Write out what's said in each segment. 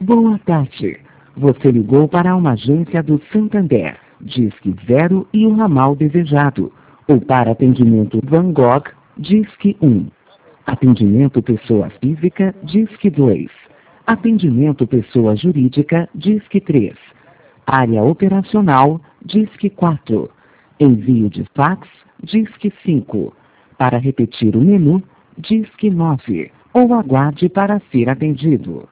Boa tarde. Você ligou para uma agência do Santander, Disque 0 e o ramal desejado. Ou para atendimento Van Gogh, Disque 1. Atendimento pessoa física, Disque 2. Atendimento pessoa jurídica, Disque 3. Área operacional, Disque 4. Envio de fax, Disque 5. Para repetir o menu, Disque 9. Ou aguarde para ser atendido.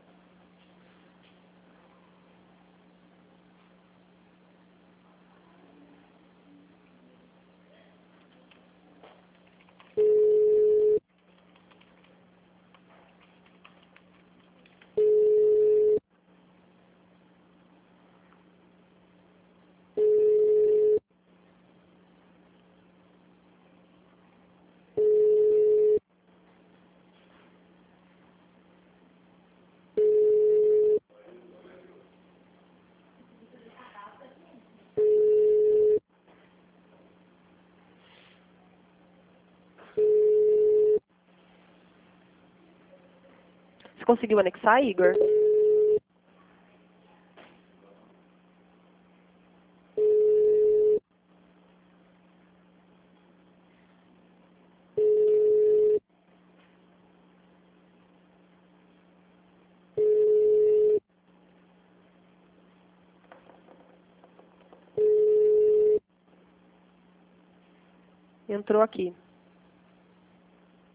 Você conseguiu anexar, Igor? Entrou aqui.